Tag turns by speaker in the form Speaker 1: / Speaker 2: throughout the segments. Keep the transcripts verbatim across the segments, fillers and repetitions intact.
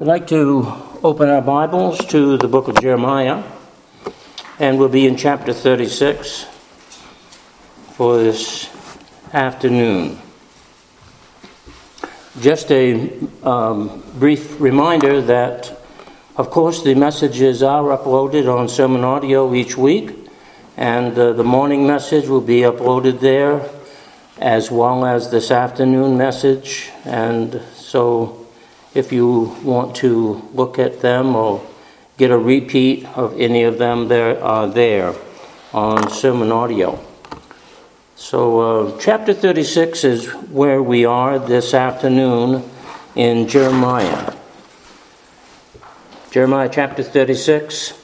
Speaker 1: I'd like to open our Bibles to the book of Jeremiah, and we'll be in chapter thirty-six for this afternoon. Just a um, brief reminder that, of course, the messages are uploaded on Sermon Audio each week, and uh, the morning message will be uploaded there, as well as this afternoon message. And so if you want to look at them or get a repeat of any of them, they are there on Sermon Audio. So uh, chapter thirty-six is where we are this afternoon in Jeremiah. Jeremiah chapter thirty-six.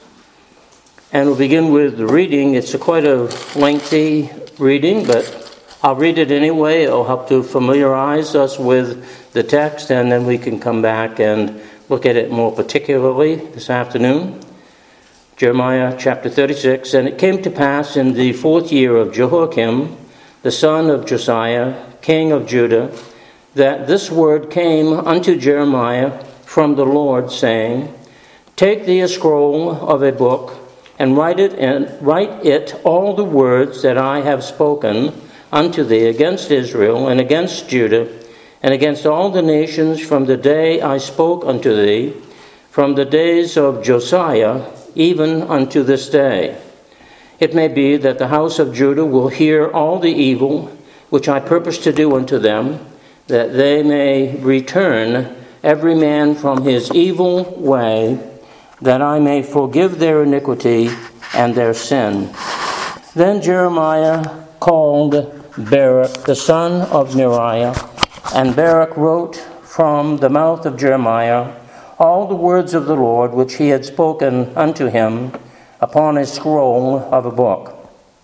Speaker 1: And we'll begin with the reading. It's a quite a lengthy reading, but I'll read it anyway. It'll help to familiarize us with the text, and then we can come back and look at it more particularly this afternoon. Jeremiah chapter thirty-six. And it came to pass in the fourth year of Jehoiakim, the son of Josiah, king of Judah, that this word came unto Jeremiah from the Lord, saying, Take thee a scroll of a book, and write it and write it all the words that I have spoken unto thee against Israel and against Judah and against all the nations from the day I spoke unto thee, from the days of Josiah even unto this day. It may be that the house of Judah will hear all the evil which I purpose to do unto them, that they may return every man from his evil way, that I may forgive their iniquity and their sin. Then Jeremiah called Baruch the son of Neriah, and Baruch wrote from the mouth of Jeremiah all the words of the Lord which he had spoken unto him upon a scroll of a book.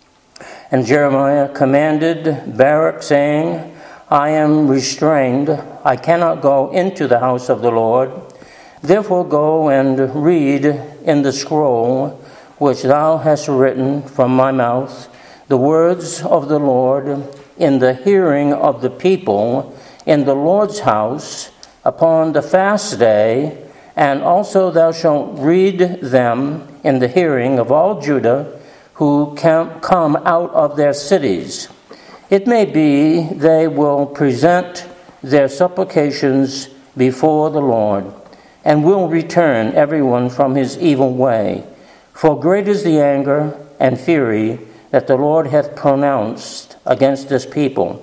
Speaker 1: And Jeremiah commanded Baruch, saying, I am restrained, I cannot go into the house of the Lord. Therefore go and read in the scroll which thou hast written from my mouth the words of the Lord in the hearing of the people in the Lord's house upon the fast day, and also thou shalt read them in the hearing of all Judah who can come out of their cities. It may be they will present their supplications before the Lord, and will return everyone from his evil way. For great is the anger and fury that the Lord hath pronounced against this people.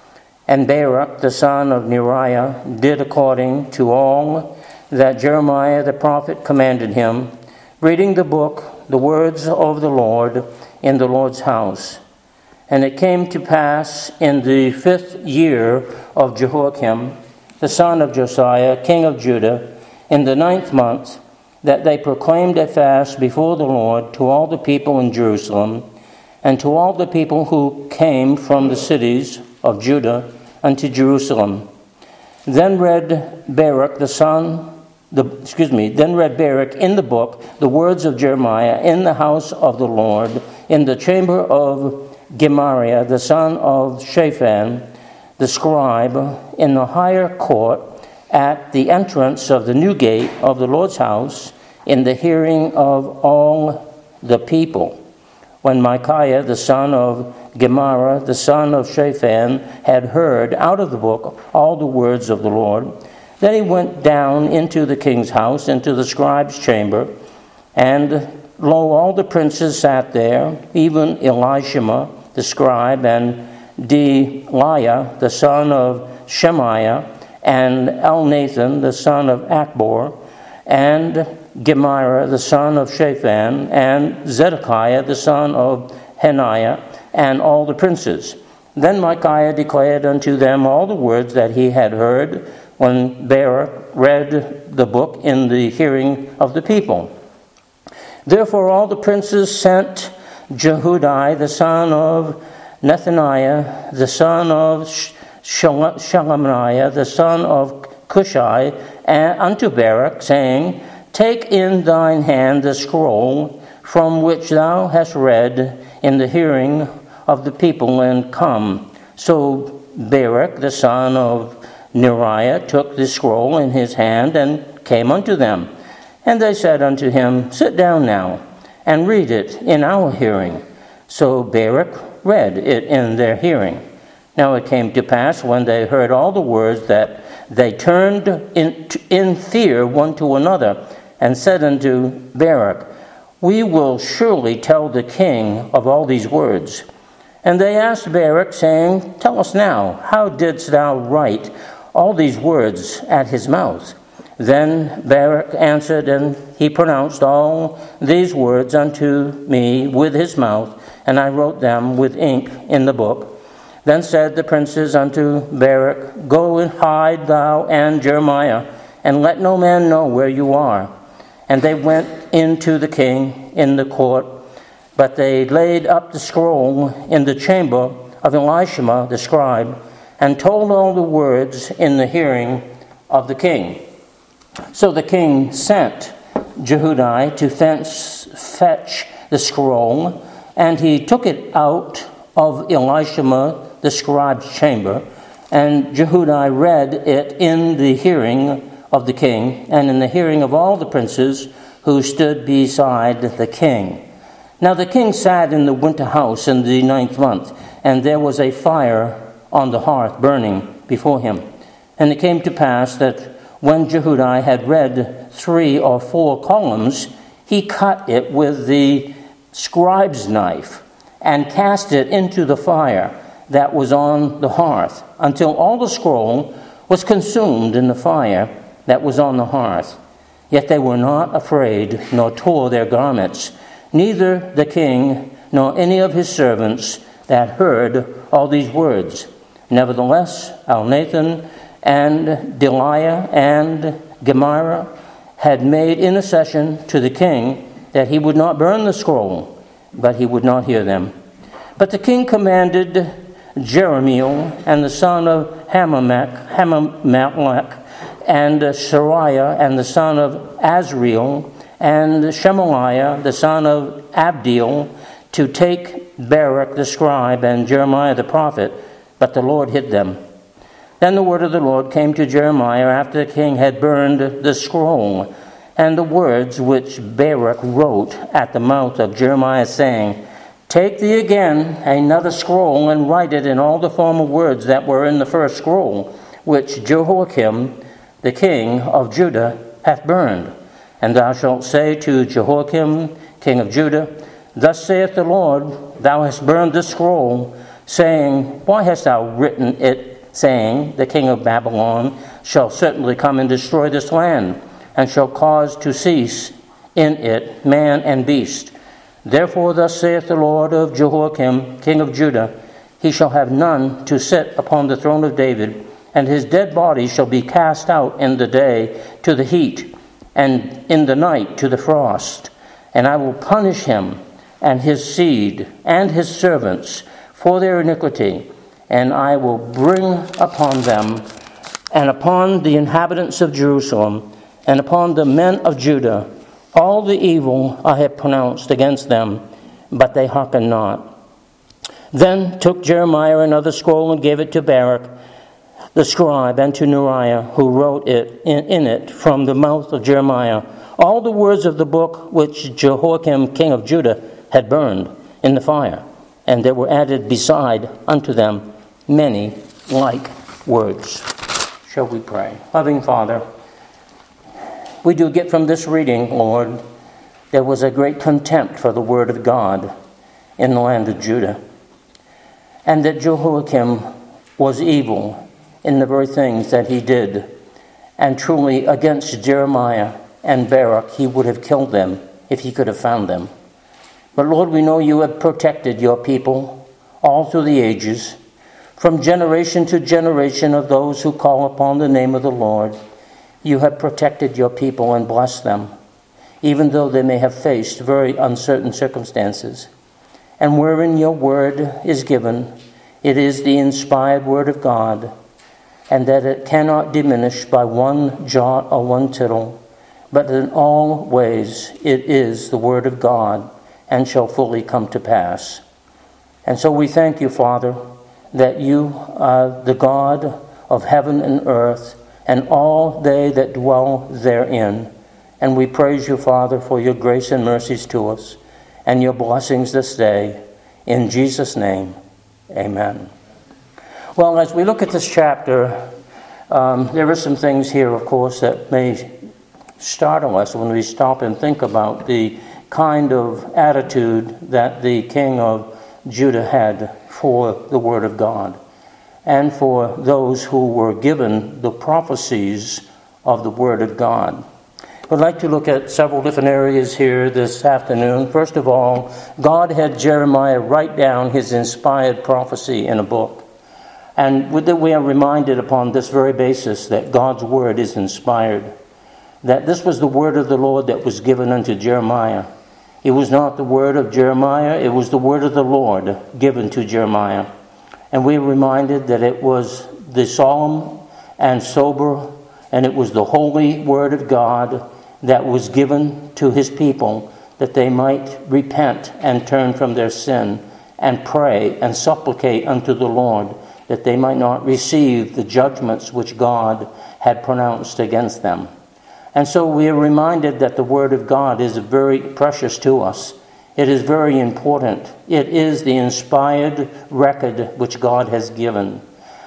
Speaker 1: And Baruch the son of Neriah did according to all that Jeremiah the prophet commanded him, reading the book, the words of the Lord, in the Lord's house. And it came to pass in the fifth year of Jehoiakim, the son of Josiah, king of Judah, in the ninth month, that they proclaimed a fast before the Lord to all the people in Jerusalem, and to all the people who came from the cities of Judah unto Jerusalem. Then read Baruch the son, the excuse me, then read Baruch in the book the words of Jeremiah in the house of the Lord, in the chamber of Gemariah the son of Shaphan, the scribe, in the higher court, at the entrance of the new gate of the Lord's house, in the hearing of all the people. When Micaiah, the son of Gemariah, the son of Shaphan, had heard out of the book all the words of the Lord, then he went down into the king's house, into the scribe's chamber, and lo, all the princes sat there, even Elishama, the scribe, and Delaiah, the son of Shemaiah, and Elnathan, the son of Achbor, and Gemariah, the son of Shaphan, and Zedekiah, the son of Hananiah, and all the princes. Then Micaiah declared unto them all the words that he had heard when Baruch read the book in the hearing of the people. Therefore all the princes sent Jehudi, the son of Nethaniah, the son of Shelemiah, the son of Cushai, unto Baruch, saying, Take in thine hand the scroll from which thou hast read in the hearing of the people, and come. So Baruch, the son of Neriah, took the scroll in his hand and came unto them. And they said unto him, Sit down now, and read it in our hearing. So Baruch read it in their hearing. Now it came to pass, when they heard all the words, that they turned in, in fear one to another, and said unto Baruch, We will surely tell the king of all these words. And they asked Baruch, saying, Tell us now, how didst thou write all these words at his mouth? Then Baruch answered, and he pronounced all these words unto me with his mouth, and I wrote them with ink in the book. Then said the princes unto Baruch, Go and hide thou and Jeremiah, and let no man know where you are. And they went into the king in the court, but they laid up the scroll in the chamber of Elishama the scribe, and told all the words in the hearing of the king. So the king sent Jehudi to thence fetch the scroll, and he took it out of Elishama the scribe's chamber, and Jehudi read it in the hearing of the king, and in the hearing of all the princes who stood beside the king. Now the king sat in the winter house in the ninth month, and there was a fire on the hearth burning before him. And it came to pass that when Jehudi had read three or four columns, he cut it with the scribe's knife and cast it into the fire that was on the hearth, until all the scroll was consumed in the fire that was on the hearth. Yet they were not afraid, nor tore their garments, neither the king nor any of his servants that heard all these words. Nevertheless, Elnathan and Delaiah and Gemariah had made intercession to the king that he would not burn the scroll, but he would not hear them. But the king commanded Jerahmeel and the son of Hammelech, Hammelech and Sariah and the son of Azriel and Shemaliah the son of Abdiel to take Baruch the scribe and Jeremiah the prophet, but the Lord hid them. Then the word of the Lord came to Jeremiah after the king had burned the scroll, and the words which Baruch wrote at the mouth of Jeremiah, saying, Take thee again another scroll, and write it in all the former words that were in the first scroll, which Jehoiakim the king of Judah hath burned. And thou shalt say to Jehoiakim king of Judah, Thus saith the Lord, Thou hast burned this scroll, saying, Why hast thou written it, saying, The king of Babylon shall certainly come and destroy this land, and shall cause to cease in it man and beast. Therefore thus saith the Lord of Jehoiakim king of Judah, He shall have none to sit upon the throne of David, and his dead body shall be cast out in the day to the heat, and in the night to the frost. And I will punish him and his seed and his servants for their iniquity, and I will bring upon them and upon the inhabitants of Jerusalem and upon the men of Judah all the evil I have pronounced against them, but they hearken not. Then took Jeremiah another scroll and gave it to Baruch the scribe, and to Neriah, who wrote it in, in it from the mouth of Jeremiah, all the words of the book which Jehoiakim king of Judah had burned in the fire. And there were added beside unto them many like words. Shall we pray? Loving Father, we do get from this reading, Lord, there was a great contempt for the word of God in the land of Judah, and that Jehoiakim was evil in the very things that he did. And truly against Jeremiah and Baruch, he would have killed them if he could have found them. But Lord, we know you have protected your people all through the ages, from generation to generation of those who call upon the name of the Lord. You have protected your people and blessed them, even though they may have faced very uncertain circumstances. And wherein your word is given, it is the inspired word of God, and that it cannot diminish by one jot or one tittle, but in all ways it is the word of God, and shall fully come to pass. And so we thank you, Father, that you are the God of heaven and earth, and all they that dwell therein. And we praise you, Father, for your grace and mercies to us, and your blessings this day. In Jesus' name, amen. Well, as we look at this chapter, um, there are some things here, of course, that may startle us when we stop and think about the kind of attitude that the king of Judah had for the Word of God and for those who were given the prophecies of the Word of God. I'd like to look at several different areas here this afternoon. First of all, God had Jeremiah write down his inspired prophecy in a book. And we are reminded upon this very basis that God's Word is inspired. That this was the word of the Lord that was given unto Jeremiah. It was not the word of Jeremiah, it was the word of the Lord given to Jeremiah. And we are reminded that it was the solemn and sober, and it was the holy word of God that was given to his people, that they might repent and turn from their sin and pray and supplicate unto the Lord, that they might not receive the judgments which God had pronounced against them. And so we are reminded that the Word of God is very precious to us. It is very important. It is the inspired record which God has given.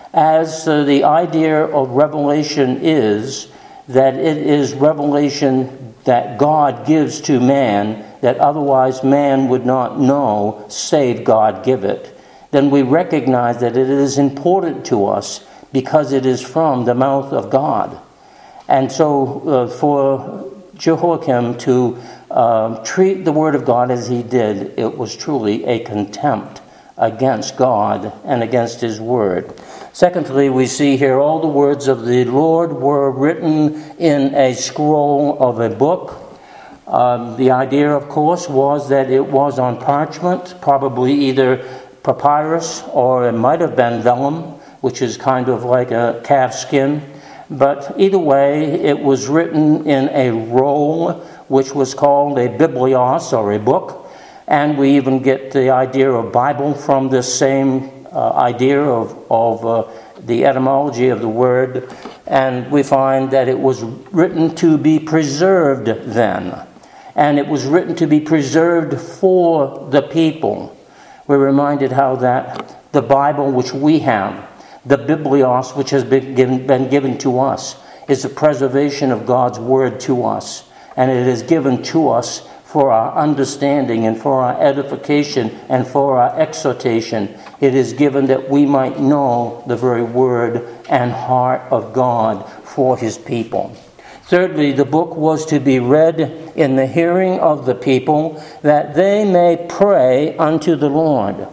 Speaker 1: As uh, the idea of revelation is that it is revelation that God gives to man that otherwise man would not know save God give it, then we recognize that it is important to us because it is from the mouth of God. And so uh, for Jehoiakim to uh, treat the Word of God as he did, it was truly a contempt against God and against his Word. Secondly, we see here all the words of the Lord were written in a scroll of a book. Um, the idea, of course, was that it was on parchment, probably either papyrus or it might have been vellum, which is kind of like a calf skin. But either way, it was written in a roll, which was called a biblios, or a book. And we even get the idea of Bible from this same uh, idea of, of uh, the etymology of the word. And we find that it was written to be preserved then. And it was written to be preserved for the people. We're reminded how that the Bible which we have, the biblios which has been given, been given to us, is the preservation of God's Word to us. And it is given to us for our understanding and for our edification and for our exhortation. It is given that we might know the very Word and heart of God for His people. Thirdly, the book was to be read in the hearing of the people, that they may pray unto the Lord.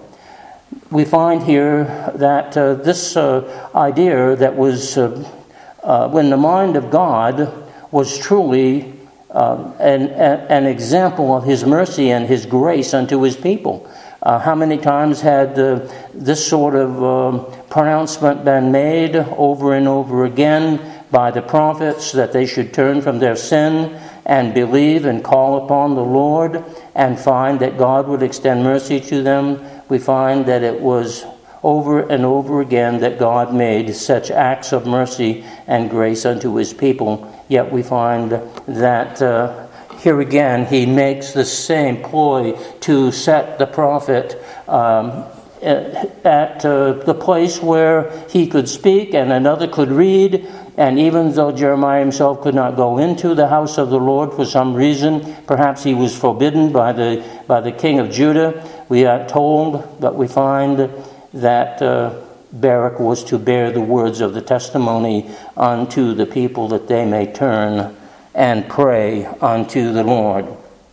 Speaker 1: We find here that uh, this uh, idea that was uh, uh, when the mind of God was truly uh, an, an example of His mercy and His grace unto His people. Uh, how many times had uh, this sort of uh, pronouncement been made over and over again by the prophets, that they should turn from their sin and believe and call upon the Lord and find that God would extend mercy to them? We find that it was over and over again that God made such acts of mercy and grace unto His people. Yet we find that uh, here again He makes the same ploy to set the prophet um, at uh, the place where he could speak and another could read. And even though Jeremiah himself could not go into the house of the Lord for some reason, perhaps he was forbidden by the by the king of Judah, we are told, but we find that uh, Baruch was to bear the words of the testimony unto the people, that they may turn and pray unto the Lord.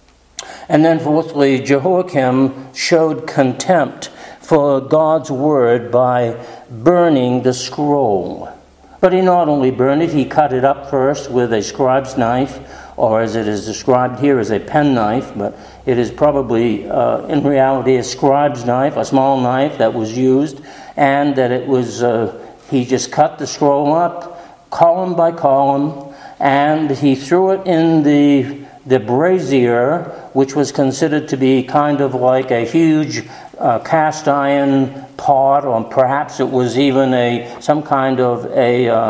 Speaker 1: And then fourthly, Jehoiakim showed contempt for God's word by burning the scroll. But he not only burned it, he cut it up first with a scribe's knife, or as it is described here as a penknife, but it is probably uh, in reality a scribe's knife, a small knife that was used, and that it was, uh, he just cut the scroll up, column by column, and he threw it in the, the brazier, which was considered to be kind of like a huge uh, cast iron pot, or perhaps it was even a some kind of a uh,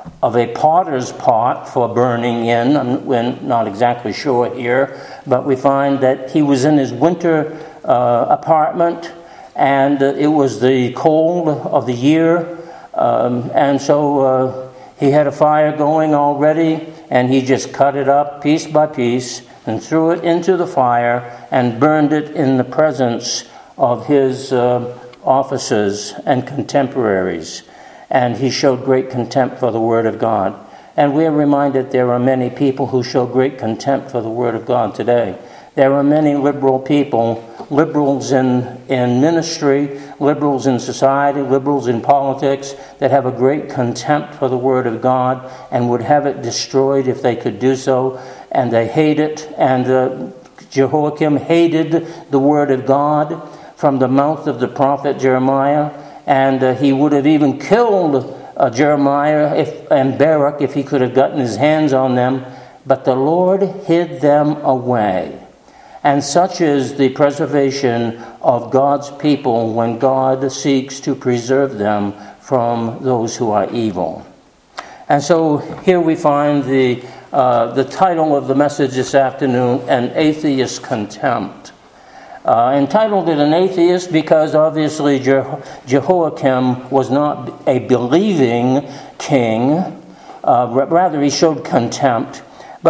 Speaker 1: of a potter's pot for burning in. I'm, we're not exactly sure here, but we find that he was in his winter uh, apartment, and uh, it was the cold of the year, um, and so uh, he had a fire going already, and he just cut it up piece by piece and threw it into the fire and burned it in the presence of his uh, officers and contemporaries. And he showed great contempt for the Word of God. And we are reminded there are many people who show great contempt for the Word of God today. There are many liberal people, liberals in, in ministry, liberals in society, liberals in politics, that have a great contempt for the Word of God and would have it destroyed if they could do so. And they hate it. And uh, Jehoiakim hated the Word of God from the mouth of the prophet Jeremiah. And uh, he would have even killed uh, Jeremiah if, and Baruch if he could have gotten his hands on them. But the Lord hid them away. And such is the preservation of God's people when God seeks to preserve them from those who are evil. And so here we find the, uh, the title of the message this afternoon, An Atheist Contempt. Uh, entitled it An Atheist because obviously Je- Jehoiakim was not a believing king. Uh, rather, he showed contempt.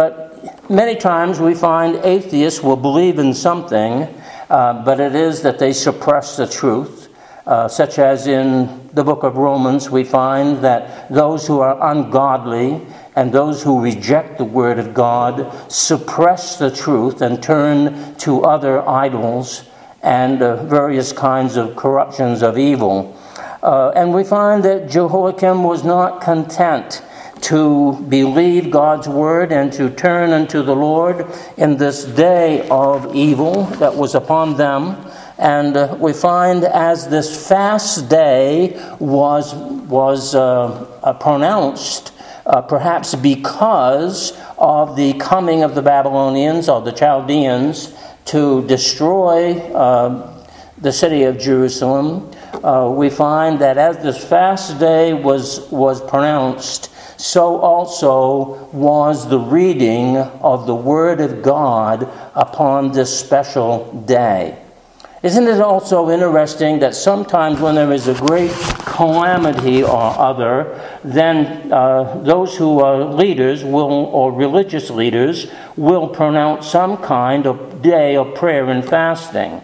Speaker 1: But many times we find atheists will believe in something, uh, but it is that they suppress the truth. Uh, such as in the book of Romans, we find that those who are ungodly and those who reject the Word of God suppress the truth and turn to other idols and uh, various kinds of corruptions of evil. Uh, and we find that Jehoiakim was not content to believe God's Word and to turn unto the Lord in this day of evil that was upon them. And uh, we find as this fast day was, was uh, uh, pronounced, Uh, perhaps because of the coming of the Babylonians or the Chaldeans to destroy uh, the city of Jerusalem, uh, we find that as this fast day was, was pronounced, so also was the reading of the Word of God upon this special day. Isn't it also interesting that sometimes when there is a great calamity or other, then uh, those who are leaders will, or religious leaders, will pronounce some kind of day of prayer and fasting.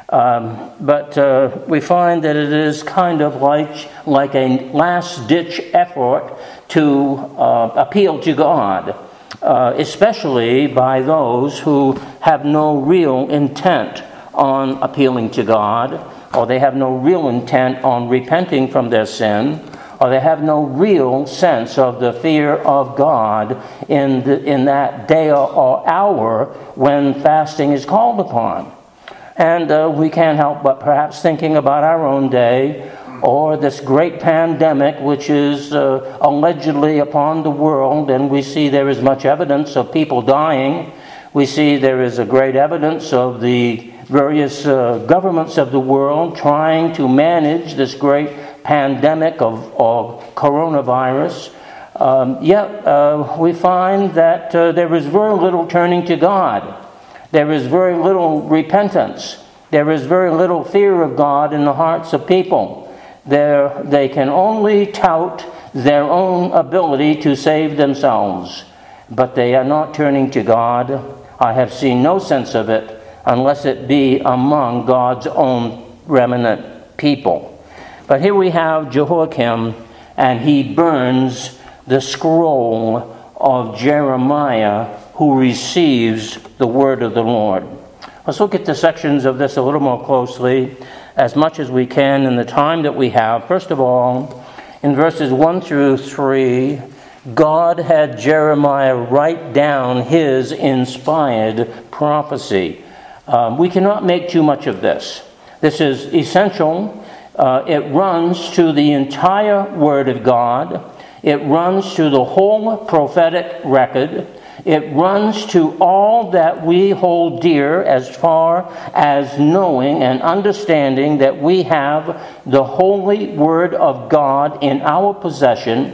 Speaker 1: Um, but uh, we find that it is kind of like, like a last-ditch effort to uh, appeal to God, uh, especially by those who have no real intent on appealing to God, or they have no real intent on repenting from their sin, or they have no real sense of the fear of God in the, in that day or hour when fasting is called upon. And uh, we can't help but perhaps thinking about our own day, or this great pandemic which is uh, allegedly upon the world, and we see there is much evidence of people dying. We see there is a great evidence of the various uh, governments of the world trying to manage this great pandemic of, of coronavirus. Um, yet uh, we find that uh, there is very little turning to God. There is very little repentance. There is very little fear of God in the hearts of people. There, they can only tout their own ability to save themselves, but they are not turning to God. I have seen no sense of it unless it be among God's own remnant people. But here we have Jehoiakim, and he burns the scroll of Jeremiah, who receives the word of the Lord. Let's look at the sections of this a little more closely, as much as we can in the time that we have. First of all, in verses one through three, God had Jeremiah write down his inspired prophecy. Um, we cannot make too much of this. This is essential. Uh, it runs to the entire Word of God. It runs to the whole prophetic record. It runs to all that we hold dear as far as knowing and understanding that we have the holy Word of God in our possession.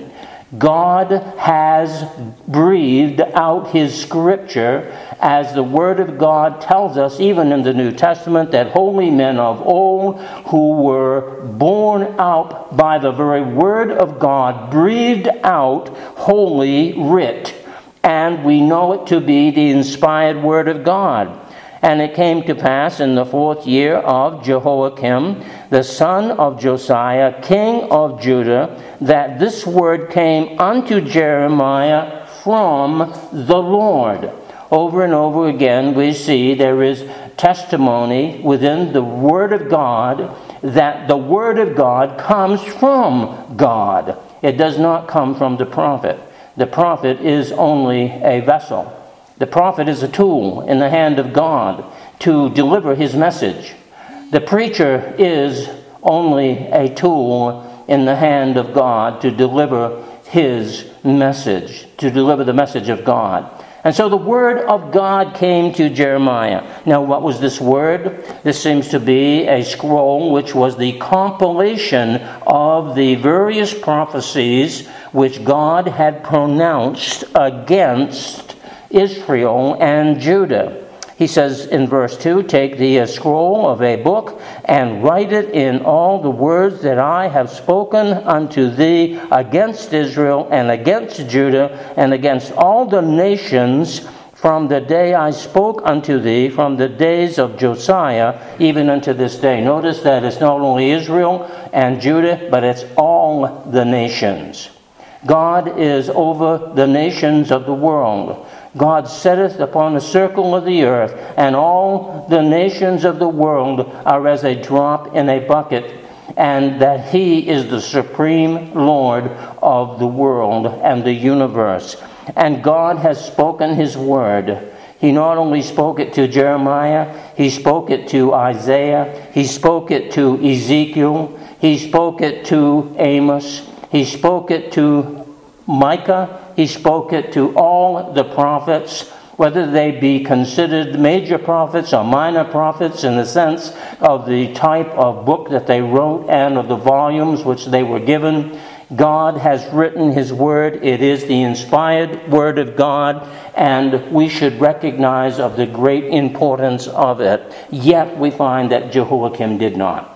Speaker 1: God has breathed out his scripture, as the Word of God tells us, even in the New Testament, that holy men of old who were born out by the very Word of God breathed out Holy Writ. And we know it to be the inspired Word of God. And it came to pass in the fourth year of Jehoiakim, the son of Josiah, king of Judah, that this word came unto Jeremiah from the Lord. Over and over again we see there is testimony within the Word of God that the Word of God comes from God. It does not come from the prophet. The prophet is only a vessel. The prophet is a tool in the hand of God to deliver his message. The preacher is only a tool in the hand of God to deliver his message, to deliver the message of God. And so the word of God came to Jeremiah. Now, what was this word? This seems to be a scroll which was the compilation of the various prophecies which God had pronounced against Israel and Judah. He says in verse two, take thee a scroll of a book and write it in all the words that I have spoken unto thee against Israel and against Judah and against all the nations from the day I spoke unto thee, from the days of Josiah, even unto this day. Notice that it's not only Israel and Judah, but it's all the nations. God is over the nations of the world. God setteth upon the circle of the earth, and all the nations of the world are as a drop in a bucket, and that he is the supreme Lord of the world and the universe. And God has spoken his word. He not only spoke it to Jeremiah, he spoke it to Isaiah, he spoke it to Ezekiel, he spoke it to Amos, he spoke it to Micah, he spoke it to all the prophets, whether they be considered major prophets or minor prophets in the sense of the type of book that they wrote and of the volumes which they were given. God has written his word. It is the inspired word of God, and we should recognize of the great importance of it. Yet we find that Jehoiakim did not.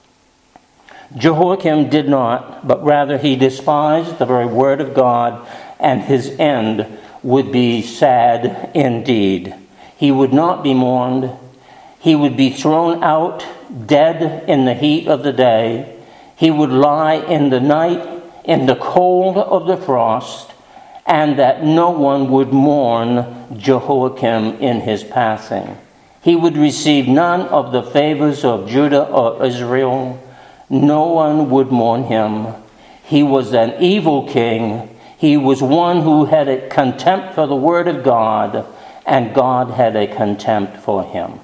Speaker 1: Jehoiakim did not, but rather he despised the very word of God, and his end would be sad indeed. He would not be mourned. He would be thrown out dead in the heat of the day. He would lie in the night in the cold of the frost, and that no one would mourn Jehoiakim in his passing. He would receive none of the favors of Judah or Israel. No one would mourn him. He was an evil king. He was one who had a contempt for the word of God, and God had a contempt for him.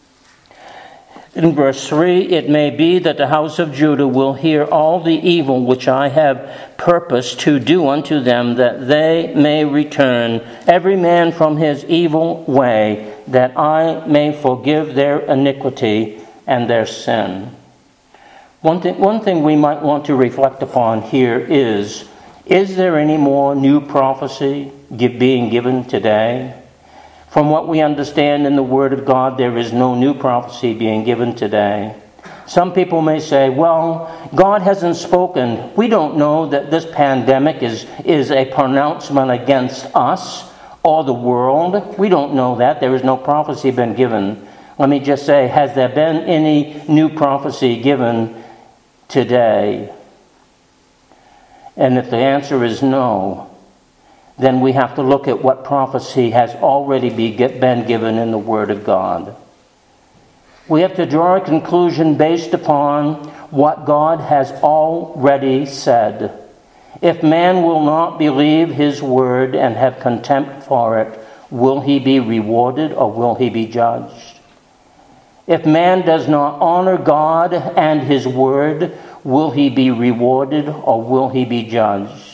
Speaker 1: In verse three, it may be that the house of Judah will hear all the evil which I have purposed to do unto them, that they may return, every man from his evil way, that I may forgive their iniquity and their sin. One thing, one thing we might want to reflect upon here is, is there any more new prophecy being given today? From what we understand in the Word of God, there is no new prophecy being given today. Some people may say, well, God hasn't spoken. We don't know that this pandemic is, is a pronouncement against us or the world. We don't know that. There is no prophecy been given. Let me just say, has there been any new prophecy given today? And if the answer is no, then we have to look at what prophecy has already be, get, been given in the Word of God. We have to draw a conclusion based upon what God has already said. If man will not believe his word and have contempt for it, will he be rewarded or will he be judged? If man does not honor God and his word, will he be rewarded or will he be judged?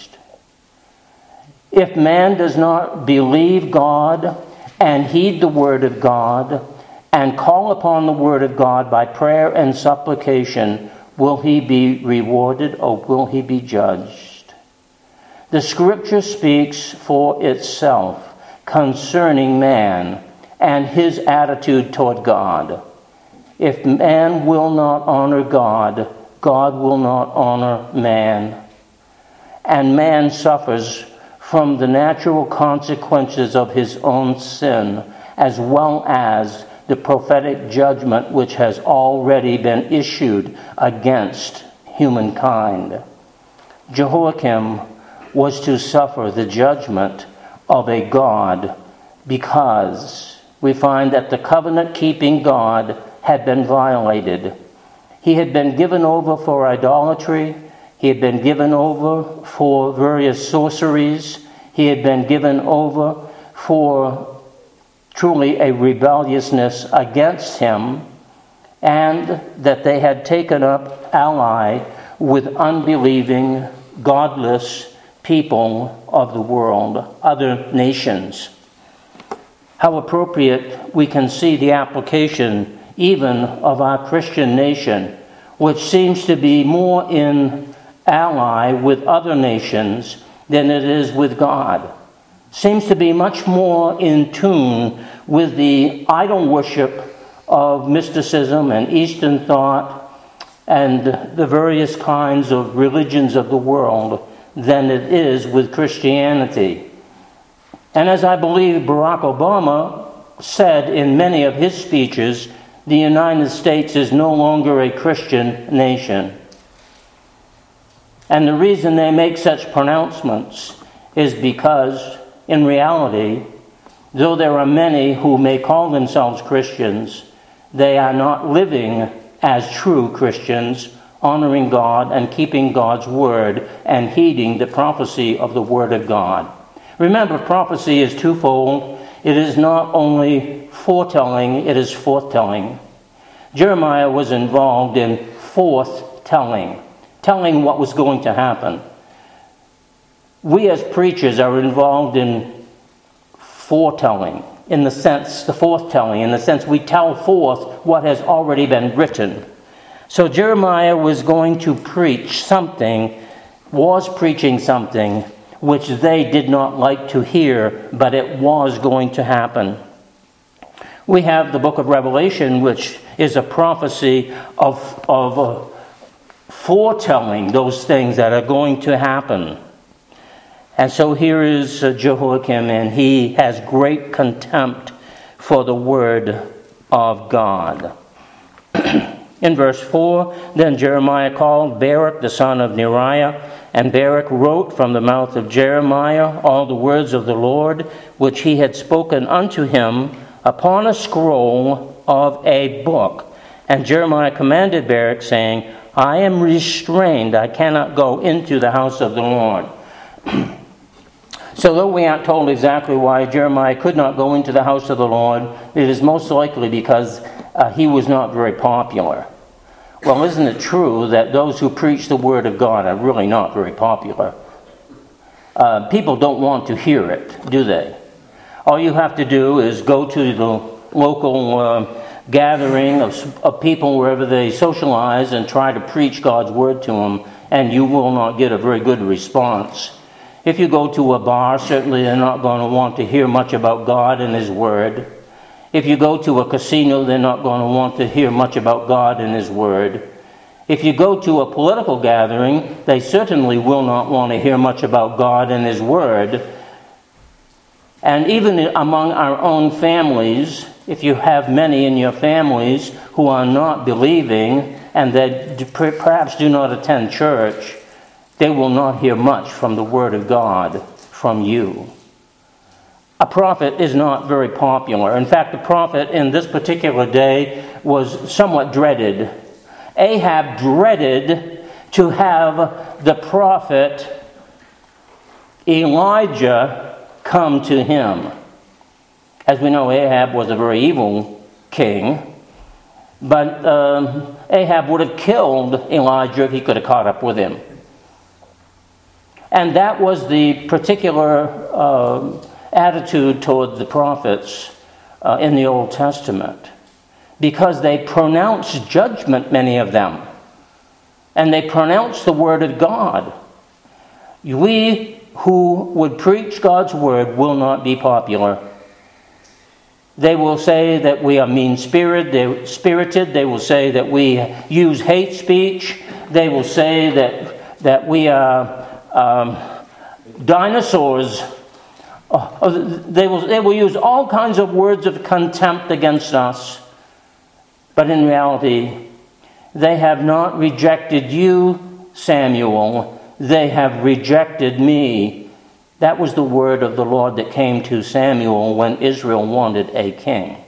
Speaker 1: If man does not believe God and heed the word of God and call upon the word of God by prayer and supplication, will he be rewarded or will he be judged? The Scripture speaks for itself concerning man and his attitude toward God. If man will not honor God, God will not honor man. And man suffers from the natural consequences of his own sin, as well as the prophetic judgment which has already been issued against humankind. Jehoiakim was to suffer the judgment of a God because we find that the covenant-keeping God had been violated. He had been given over for idolatry. He had been given over for various sorceries. He had been given over for truly a rebelliousness against him, and that they had taken up ally with unbelieving, godless people of the world, other nations. How appropriate we can see the application even of our Christian nation, which seems to be more in ally with other nations than it is with God. Seems to be much more in tune with the idol worship of mysticism and Eastern thought and the various kinds of religions of the world than it is with Christianity. And as I believe Barack Obama said in many of his speeches, the United States is no longer a Christian nation. And the reason they make such pronouncements is because, in reality, though there are many who may call themselves Christians, they are not living as true Christians, honoring God and keeping God's word and heeding the prophecy of the word of God. Remember, prophecy is twofold. It is not only foretelling, it is forthtelling. Jeremiah was involved in forthtelling, telling what was going to happen. We as preachers are involved in foretelling, in the sense, the forthtelling, in the sense we tell forth what has already been written. So Jeremiah was going to preach something, was preaching something, which they did not like to hear, but it was going to happen. We have the book of Revelation, which is a prophecy of, of uh, foretelling those things that are going to happen. And so here is uh, Jehoiakim, and he has great contempt for the word of God. In verse four, then Jeremiah called Baruch the son of Neriah, and Baruch wrote from the mouth of Jeremiah all the words of the Lord, which he had spoken unto him, upon a scroll of a book. And Jeremiah commanded Baruch, saying, I am restrained, I cannot go into the house of the Lord. So though we aren't told exactly why Jeremiah could not go into the house of the Lord, it is most likely because uh, he was not very popular. Well, isn't it true that those who preach the word of God are really not very popular? Uh, people don't want to hear it, do they? All you have to do is go to the local uh, gathering of, of people wherever they socialize and try to preach God's word to them, and you will not get a very good response. If you go to a bar, certainly they're not going to want to hear much about God and His Word. If you go to a casino, they're not going to want to hear much about God and His Word. If you go to a political gathering, they certainly will not want to hear much about God and His Word. And even among our own families, if you have many in your families who are not believing and that perhaps do not attend church, they will not hear much from the Word of God from you. A prophet is not very popular. In fact, the prophet in this particular day was somewhat dreaded. Ahab dreaded to have the prophet Elijah come to him. As we know, Ahab was a very evil king, but um, Ahab would have killed Elijah if he could have caught up with him. And that was the particular uh, attitude toward the prophets uh, in the Old Testament, because they pronounced judgment, many of them, and they pronounced the Word of God. We who would preach God's word will not be popular. They will say that we are mean-spirited. Spirited. They will say that we use hate speech. They will say that that we are um, dinosaurs. Oh, they will they will use all kinds of words of contempt against us. But in reality, they have not rejected you, Samuel. They have rejected me. That was the word of the Lord that came to Samuel when Israel wanted a king.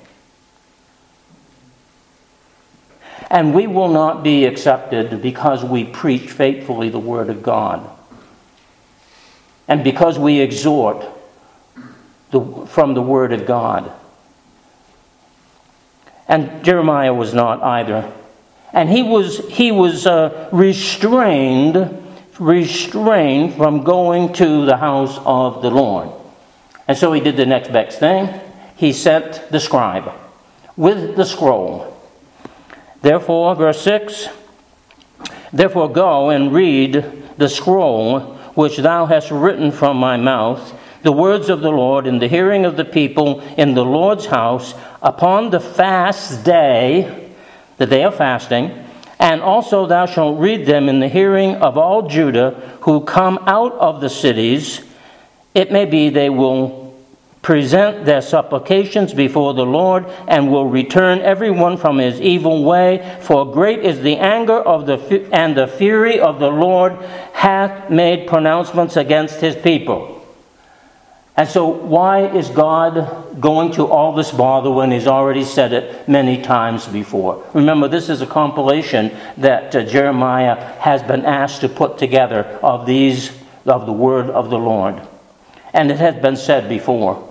Speaker 1: And we will not be accepted because we preach faithfully the word of God. And because we exhort the, from the word of God. And Jeremiah was not either. And he was, he was uh, restrained restrained from going to the house of the Lord. And so he did the next best thing. He sent the scribe with the scroll. Therefore, verse six, therefore go and read the scroll which thou hast written from my mouth, the words of the Lord in the hearing of the people in the Lord's house upon the fast day, the day of fasting. And also thou shalt read them in the hearing of all Judah who come out of the cities. It may be they will present their supplications before the Lord and will return everyone from his evil way. For great is the anger of the and the fury of the Lord hath made pronouncements against his people. And so why is God going to all this bother when he's already said it many times before? Remember, this is a compilation that uh, Jeremiah has been asked to put together of these, of the word of the Lord. And it has been said before.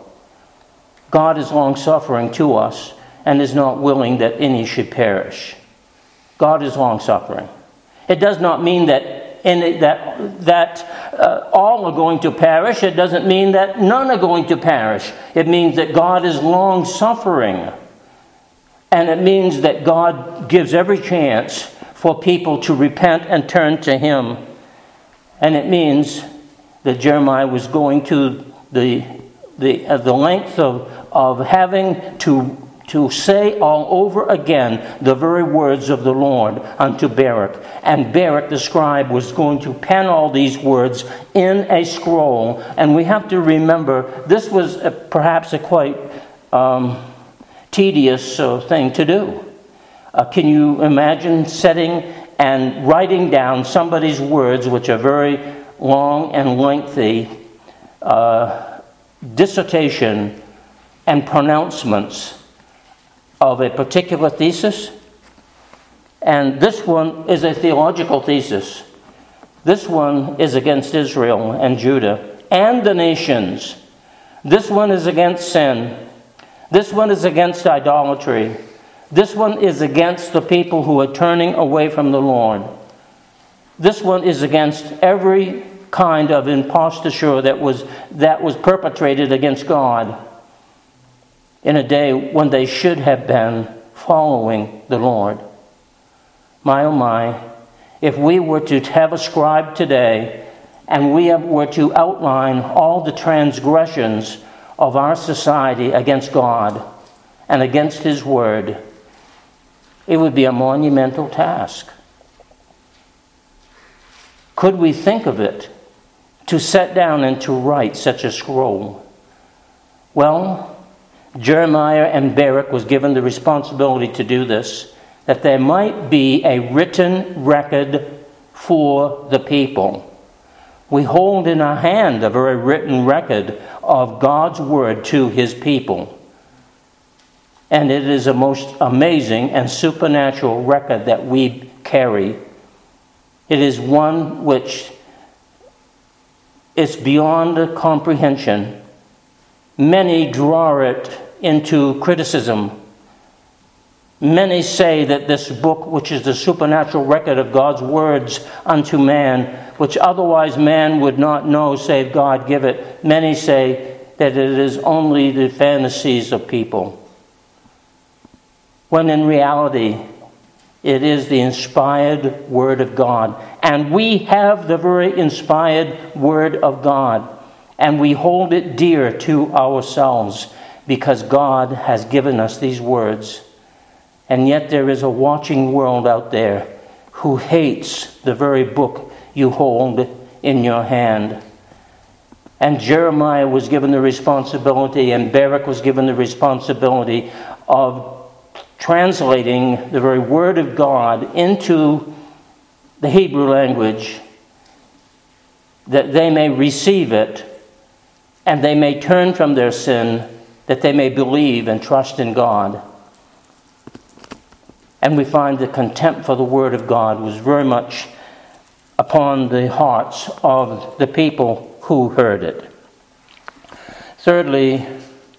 Speaker 1: God is long-suffering to us and is not willing that any should perish. God is long-suffering. It does not mean that in that that uh, all are going to perish. It doesn't mean that none are going to perish. It means that God is long-suffering. And it means that God gives every chance for people to repent and turn to him. And it means that Jeremiah was going to the the uh, the length of, of having to to say all over again the very words of the Lord unto Baruch. And Baruch the scribe was going to pen all these words in a scroll. And we have to remember, this was a, perhaps a quite um, tedious uh, thing to do. Uh, can you imagine setting and writing down somebody's words, which are very long and lengthy, uh, dissertation and pronouncements of a particular thesis? And this one is a theological thesis. This one is against Israel and Judah and the nations. This one is against sin. This one is against idolatry. This one is against the people who are turning away from the Lord. This one is against every kind of imposture that was that was perpetrated against God in a day when they should have been following the Lord. My oh my, if we were to have a scribe today and we were to outline all the transgressions of our society against God and against his word, it would be a monumental task. Could we think of it to set down and to write such a scroll? Well, Jeremiah and Baruch was given the responsibility to do this, that there might be a written record for the people. We hold in our hand a very written record of God's word to his people. And it is a most amazing and supernatural record that we carry. It is one which is beyond comprehension. Many draw it into criticism. Many say that this book, which is the supernatural record of God's words unto man, which otherwise man would not know save God give it, many say that it is only the fantasies of people. When in reality, It is the inspired Word of God. And we have the very inspired Word of God. And we hold it dear to ourselves because God has given us these words. And yet there is a watching world out there who hates the very book you hold in your hand. And Jeremiah was given the responsibility, and Baruch was given the responsibility of translating the very Word of God into the Hebrew language, that they may receive it, and they may turn from their sin, that they may believe and trust in God. And we find the contempt for the Word of God was very much upon the hearts of the people who heard it. Thirdly,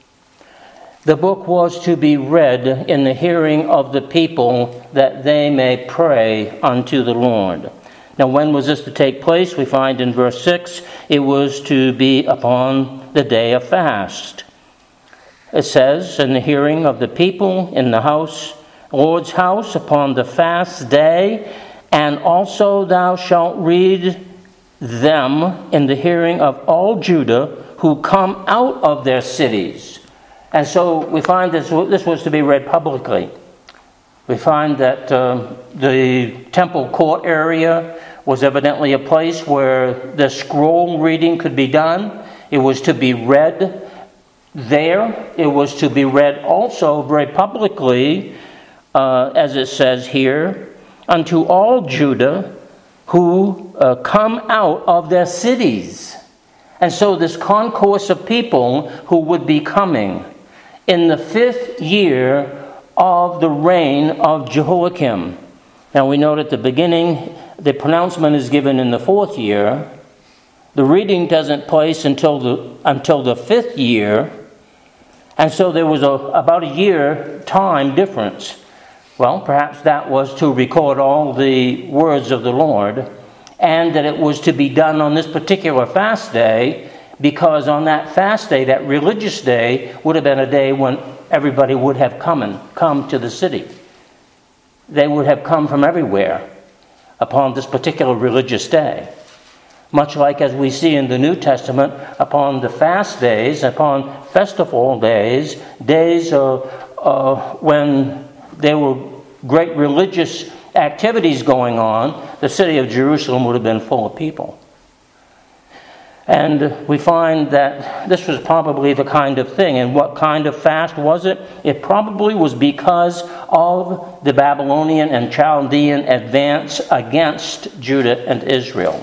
Speaker 1: the book was to be read in the hearing of the people that they may pray unto the Lord. Now, when was this to take place? We find in verse six, it was to be upon the day of fast. It says, in the hearing of the people in the house, Lord's house, upon the fast day, and also thou shalt read them in the hearing of all Judah who come out of their cities. And so we find this, this was to be read publicly. We find that uh, the temple court area was evidently a place where the scroll reading could be done. It was to be read there. It was to be read also very publicly, uh, as it says here, unto all Judah who uh, come out of their cities. And so this concourse of people who would be coming in the fifth year of the reign of Jehoiakim. Now we note at the beginning, the pronouncement is given in the fourth year. The reading doesn't place until the until the fifth year. And so there was a, about a year time difference. Well, perhaps that was to record all the words of the Lord, and that it was to be done on this particular fast day, because on that fast day, that religious day, would have been a day when everybody would have come and come to the city. They would have come from everywhere upon this particular religious day. Much like as we see in the New Testament, upon the fast days, upon festival days, days uh, uh, when there were great religious activities going on, the city of Jerusalem would have been full of people. And we find that this was probably the kind of thing. And what kind of fast was it? It probably was because of the Babylonian and Chaldean advance against Judah and Israel,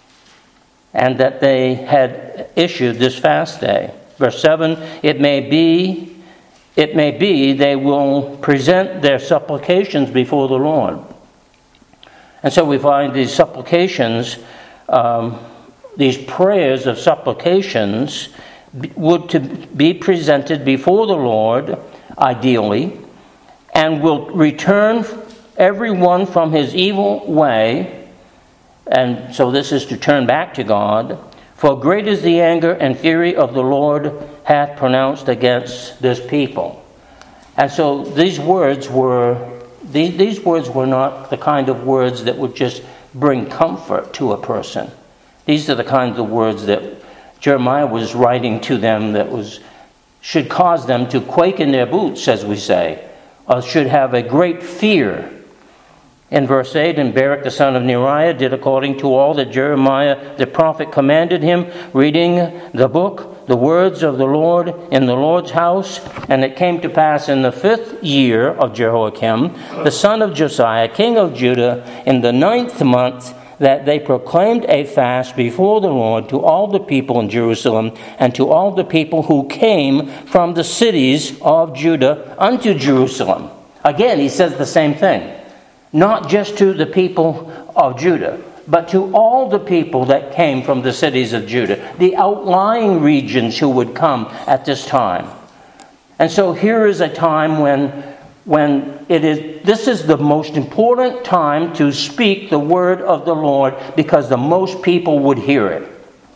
Speaker 1: and that they had issued this fast day. Verse seven, it may be, it may be they will present their supplications before the Lord. And so we find these supplications, um, these prayers of supplications would to be presented before the Lord, ideally, and will return everyone from his evil way. And so this is to turn back to God. For great is the anger and fury of the Lord hath pronounced against this people. And so these words were these, these words were not the kind of words that would just bring comfort to a person. These are the kinds of words that Jeremiah was writing to them that was should cause them to quake in their boots, as we say, or should have a great fear. In verse eight, and Baruch the son of Neriah did according to all that Jeremiah the prophet commanded him, reading the book, the words of the Lord in the Lord's house. And it came to pass in the fifth year of Jehoiakim, the son of Josiah, king of Judah, in the ninth month, that they proclaimed a fast before the Lord to all the people in Jerusalem, and to all the people who came from the cities of Judah unto Jerusalem. Again, he says the same thing. Not just to the people of Judah, but to all the people that came from the cities of Judah, the outlying regions who would come at this time. And so here is a time when, when it is, this is the most important time to speak the word of the Lord, because the most people would hear it.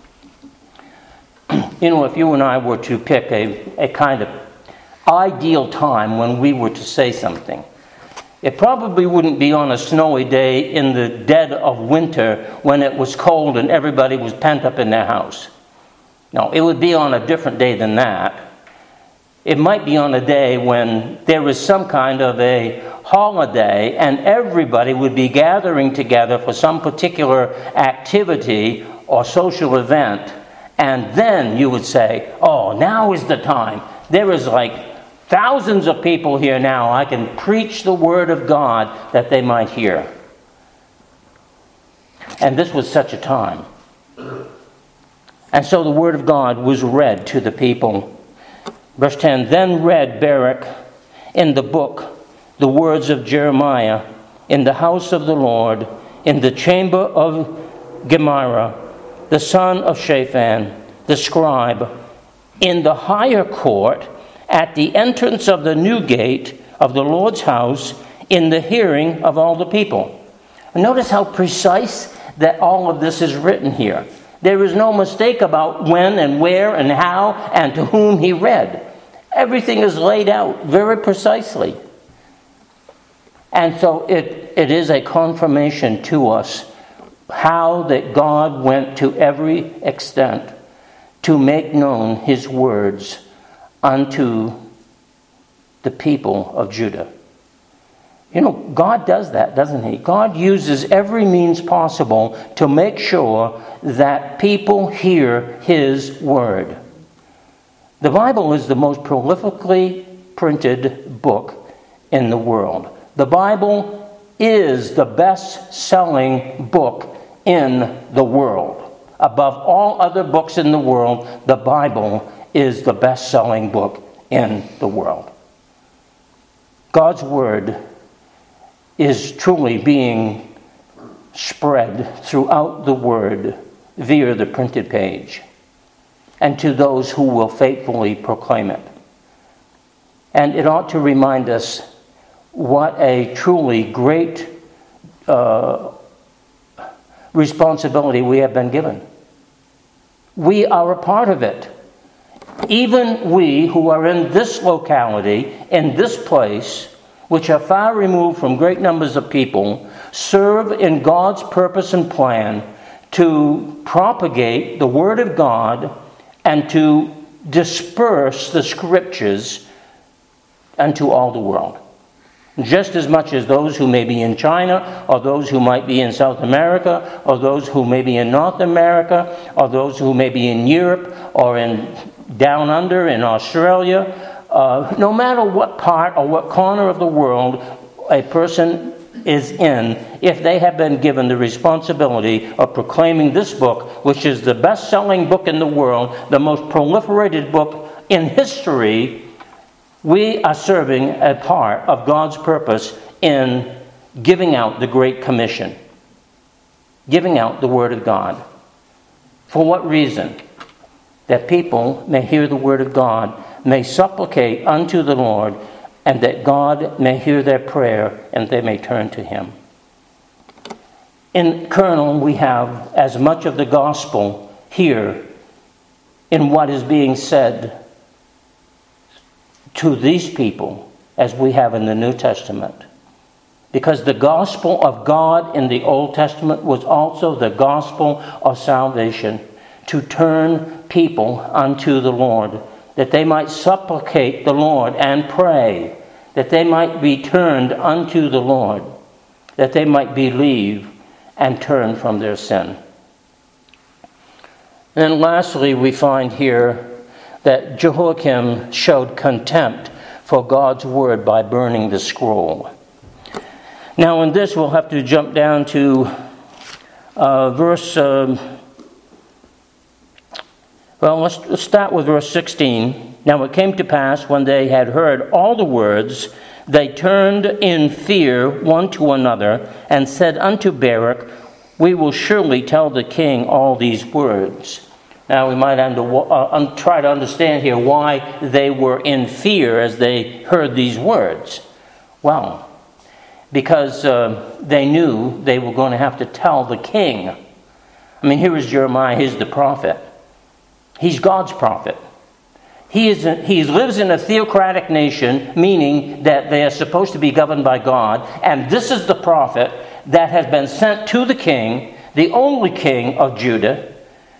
Speaker 1: You know, if you and I were to pick a, a kind of ideal time when we were to say something, It probably wouldn't be on a snowy day in the dead of winter when it was cold and everybody was pent up in their house. No, it would be on a different day than that. It might be on a day when there was some kind of a holiday and everybody would be gathering together for some particular activity or social event. And then you would say, oh, now is the time. There is like thousands of people here now. I can preach the word of God that they might hear. And this was such a time. And so the word of God was read to the people. Verse ten, then read Baruch in the book the words of Jeremiah in the house of the Lord, in the chamber of Gemariah, the son of Shaphan, the scribe, in the higher court, at the entrance of the new gate of the Lord's house, in the hearing of all the people. Notice how precise that all of this is written here. There is no mistake about when and where and how and to whom he read. Everything is laid out very precisely. And so it, it is a confirmation to us how that God went to every extent to make known his words unto the people of Judah. You know, God does that, doesn't he? God uses every means possible to make sure that people hear his word. The Bible is the most prolifically printed book in the world. The Bible is the best-selling book in the world. Above all other books in the world, the Bible is the best-selling book in the world. God's word is truly being spread throughout the word via the printed page, and to those who will faithfully proclaim it. And it ought to remind us what a truly great uh, responsibility we have been given. We are a part of it. Even we who are in this locality, in this place, which are far removed from great numbers of people, serve in God's purpose and plan to propagate the Word of God and to disperse the Scriptures unto all the world. Just as much as those who may be in China, or those who might be in South America, or those who may be in North America, or those who may be in Europe, or in down under in Australia. Uh, no matter what part or what corner of the world a person is in, if they have been given the responsibility of proclaiming this book, which is the best-selling book in the world, the most proliferated book in history, we are serving a part of God's purpose in giving out the Great Commission, giving out the Word of God. For what reason? That people may hear the Word of God, may supplicate unto the Lord, and that God may hear their prayer and they may turn to him. In Kernel, we have as much of the gospel here in what is being said to these people as we have in the New Testament. Because the gospel of God in the Old Testament was also the gospel of salvation, to turn people unto the Lord, that they might supplicate the Lord and pray, that they might be turned unto the Lord, that they might believe and turn from their sin. And lastly, we find here that Jehoiakim showed contempt for God's word by burning the scroll. Now in this we'll have to jump down to uh, verse... Uh, Well, let's, let's start with verse sixteen. Now it came to pass, when they had heard all the words, they turned in fear one to another, and said unto Baruch, we will surely tell the king all these words. Now we might under, uh, try to understand here why they were in fear as they heard these words. Well, because uh, they knew they were going to have to tell the king. I mean, here is Jeremiah, he's the prophet. He's God's prophet. He is a, he lives in a theocratic nation, meaning that they are supposed to be governed by God. And this is the prophet that has been sent to the king, the only king of Judah.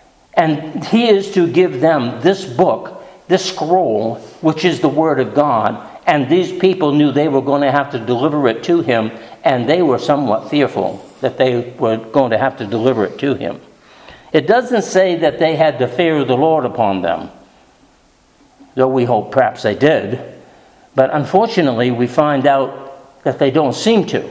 Speaker 1: And he is to give them this book, this scroll, which is the word of God. And these people knew they were going to have to deliver it to him. And they were somewhat fearful that they were going to have to deliver it to him. It doesn't say that they had the fear of the Lord upon them, though we hope perhaps they did. But unfortunately, we find out that they don't seem to.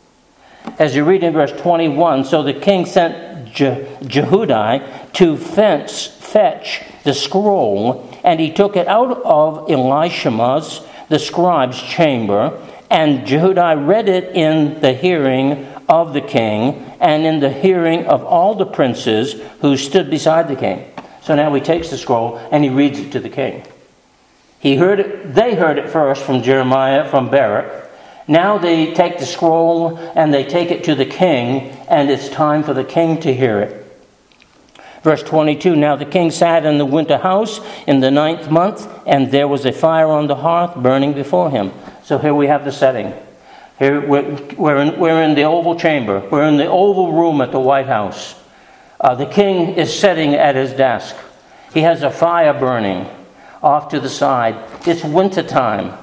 Speaker 1: As you read in verse twenty-one, so the king sent Je- Jehudi to fence, fetch the scroll, and he took it out of Elishama's, the scribe's chamber, and Jehudi read it in the hearing of the king and in the hearing of all the princes who stood beside the king. So now he takes the scroll and he reads it to the king. He heard it, they heard it first from Jeremiah, from Baruch. Now they take the scroll and they take it to the king, and it's time for the king to hear it. Verse twenty-two, now the king sat in the winter house in the ninth month, and there was a fire on the hearth burning before him. So here we have the setting. Here we're, we're, in, we're in the Oval Chamber. We're in the Oval Room at the White House. Uh, the king is sitting at his desk. He has a fire burning off to the side. It's wintertime.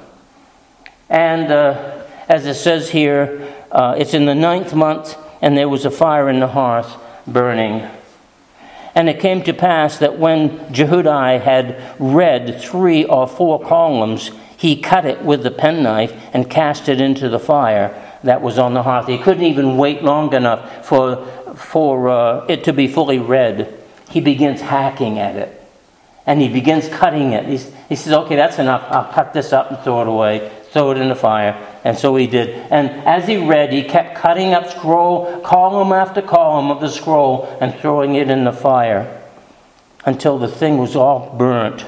Speaker 1: And uh, as it says here, uh, it's in the ninth month, and there was a fire in the hearth burning. And it came to pass that when Jehudi had read three or four columns, he cut it with the penknife and cast it into the fire that was on the hearth. He couldn't even wait long enough for, for uh, it to be fully read. He begins hacking at it. And he begins cutting it. He's, he says, okay, that's enough. I'll cut this up and throw it away. Throw it in the fire. And so he did. And as he read, he kept cutting up scroll, column after column of the scroll, and throwing it in the fire until the thing was all burnt.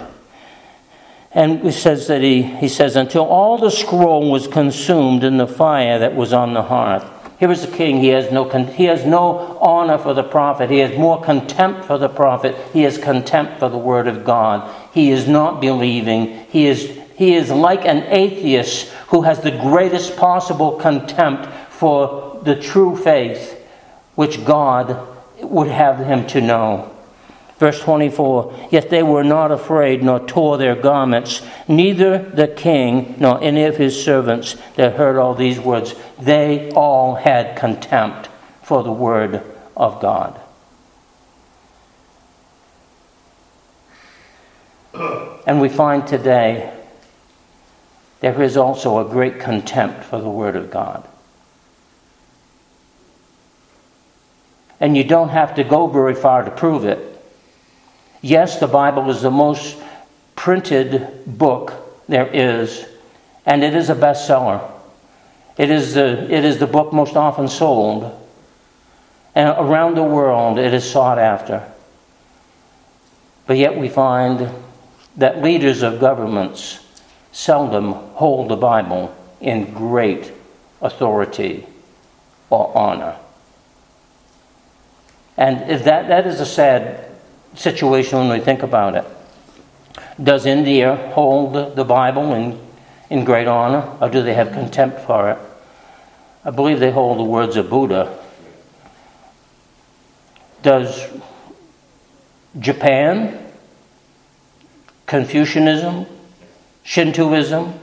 Speaker 1: And it says that he, he says, until all the scroll was consumed in the fire that was on the hearth. Here is the king. He has no he has no honor for the prophet. He has more contempt for the prophet. He has contempt for the word of God. He is not believing. He is he is like an atheist who has the greatest possible contempt for the true faith, which God would have him to know. Verse twenty-four, yet they were not afraid, nor tore their garments, neither the king nor any of his servants that heard all these words. They all had contempt for the word of God. And we find today there is also a great contempt for the word of God. And you don't have to go very far to prove it. Yes, the Bible is the most printed book there is, and it is a bestseller. It is the, it is the book most often sold, and around the world it is sought after. But yet we find that leaders of governments seldom hold the Bible in great authority or honor. And if that, that is a sad situation when we think about it. Does India hold the Bible in, in great honor, or do they have contempt for it? I believe they hold the words of Buddha. Does Japan, Confucianism, Shintoism?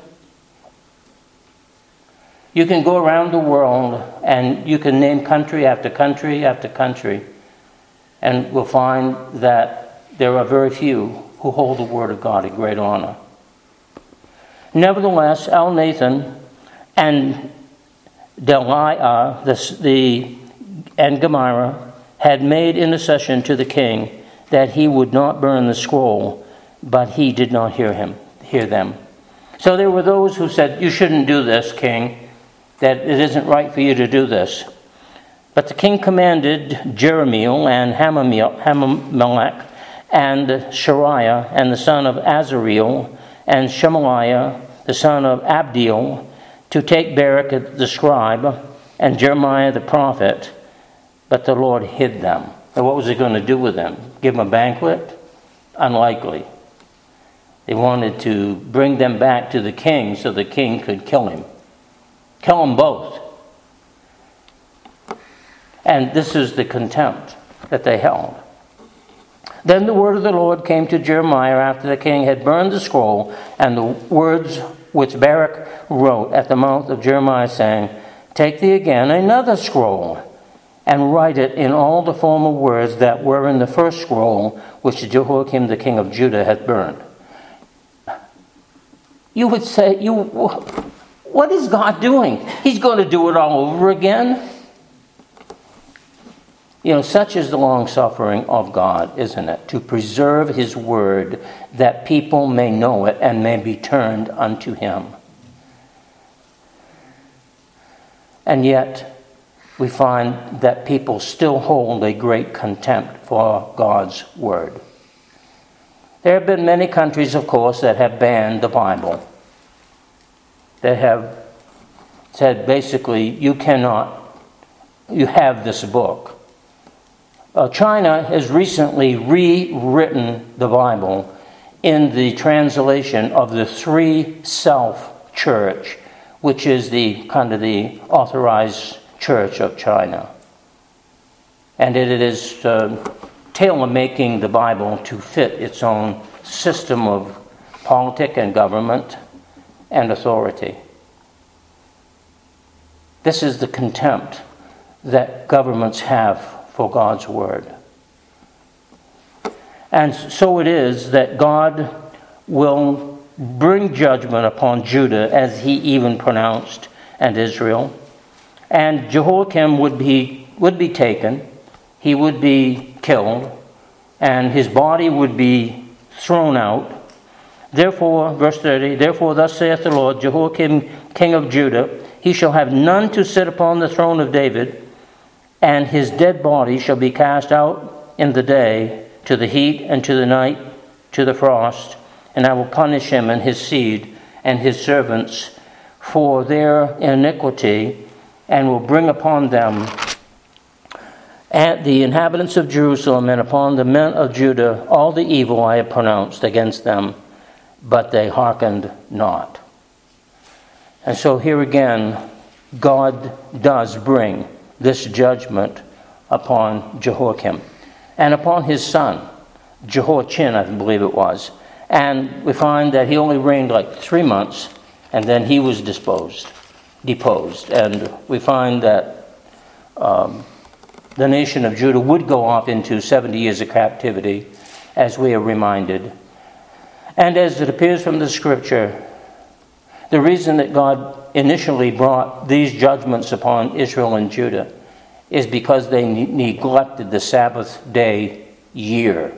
Speaker 1: You can go around the world and you can name country after country after country, and we'll find that there are very few who hold the word of God in great honor. Nevertheless, Elnathan and Delaiah the, the, and Gemara had made intercession to the king that he would not burn the scroll, but he did not hear him, hear them. So there were those who said, you shouldn't do this, king, that it isn't right for you to do this. But the king commanded Jeremiel and Hamamelech and Shariah and the son of Azariel and Shemaliah the son of Abdiel to take Baruch the scribe and Jeremiah the prophet, but the Lord hid them. And what was he going to do with them? Give them a banquet? Unlikely. They wanted to bring them back to the king so the king could kill him. Kill them both. And this is the contempt that they held. Then the word of the Lord came to Jeremiah after the king had burned the scroll, and the words which Baruch wrote at the mouth of Jeremiah, saying, Take thee again another scroll, and write it in all the former words that were in the first scroll, which Jehoiakim the king of Judah had burned. You would say, "You, what is God doing? He's going to do it all over again?" You know, such is the long-suffering of God, isn't it? To preserve his word, that people may know it and may be turned unto him. And yet, we find that people still hold a great contempt for God's word. There have been many countries, of course, that have banned the Bible. They have said, basically, you cannot, you have this book. Uh, China has recently rewritten the Bible in the translation of the Three Self Church, which is the kind of the authorized church of China. And it is uh, tailor-making the Bible to fit its own system of politic and government and authority. This is the contempt that governments have for God's word. And so it is that God will bring judgment upon Judah, as he even pronounced, and Israel. And Jehoiakim would be would be taken, he would be killed, and his body would be thrown out. Therefore, verse thirty, Therefore thus saith the Lord, Jehoiakim king of Judah, he shall have none to sit upon the throne of David, and his dead body shall be cast out in the day, to the heat, and to the night, to the frost. And I will punish him and his seed and his servants for their iniquity, and will bring upon them and the inhabitants of Jerusalem and upon the men of Judah all the evil I have pronounced against them, but they hearkened not. And so here again, God does bring this judgment upon Jehoiakim and upon his son, Jehoiachin, I believe it was. And we find that he only reigned like three months, and then he was disposed, deposed. And we find that um, the nation of Judah would go off into seventy years of captivity, as we are reminded. And as it appears from the scripture, the reason that God initially brought these judgments upon Israel and Judah is because they ne- neglected the Sabbath day year,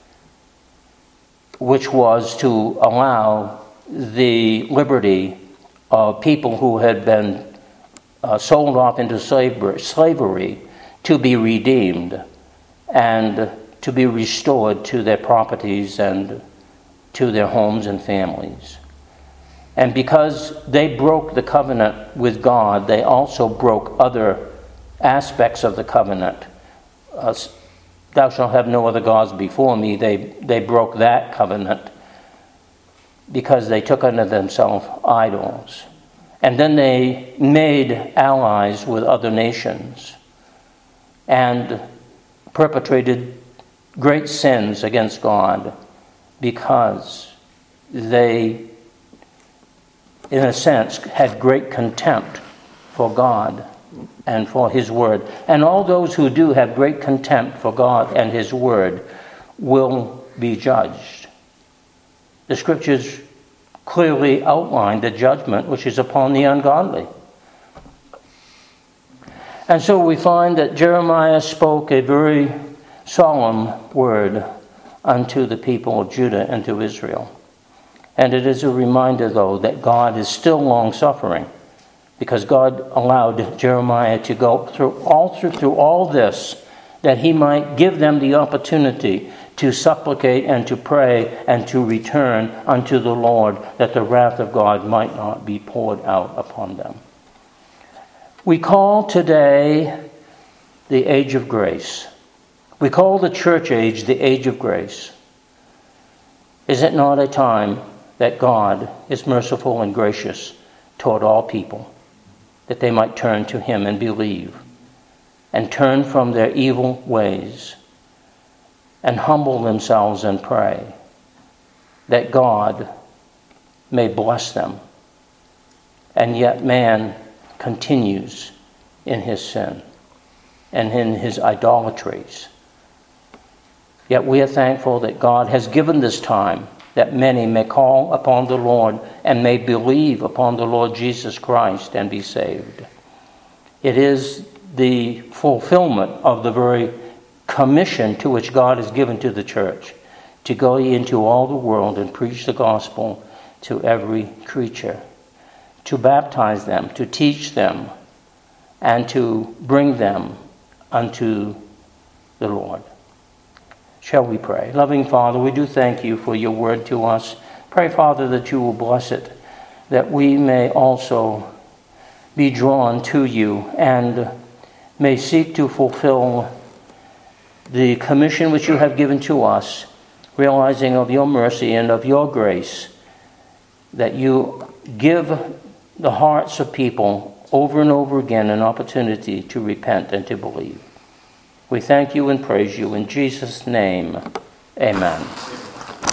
Speaker 1: which was to allow the liberty of people who had been uh, sold off into slavery, slavery to be redeemed and to be restored to their properties and to their homes and families. And because they broke the covenant with God, they also broke other aspects of the covenant. Uh, Thou shalt have no other gods before me. They, they broke that covenant because they took unto themselves idols. And then they made allies with other nations and perpetrated great sins against God because they, in a sense, had great contempt for God and for his word. And all those who do have great contempt for God and his word will be judged. The scriptures clearly outline the judgment which is upon the ungodly. And so we find that Jeremiah spoke a very solemn word unto the people of Judah and to Israel. And it is a reminder, though, that God is still long-suffering, because God allowed Jeremiah to go through all through, through all this, that he might give them the opportunity to supplicate and to pray and to return unto the Lord, that the wrath of God might not be poured out upon them. We call today the age of grace. We call the church age the age of grace. Is it not a time that God is merciful and gracious toward all people, that they might turn to him and believe, and turn from their evil ways, and humble themselves and pray, that God may bless them? And yet man continues in his sin and in his idolatries. Yet we are thankful that God has given this time that many may call upon the Lord and may believe upon the Lord Jesus Christ and be saved. It is the fulfillment of the very commission to which God has given to the church, to go into all the world and preach the gospel to every creature, to baptize them, to teach them, and to bring them unto the Lord. Shall we pray? Loving Father, we do thank you for your word to us. Pray, Father, that you will bless it, that we may also be drawn to you and may seek to fulfill the commission which you have given to us, realizing of your mercy and of your grace, that you give the hearts of people over and over again an opportunity to repent and to believe. We thank you and praise you in Jesus' name. Amen.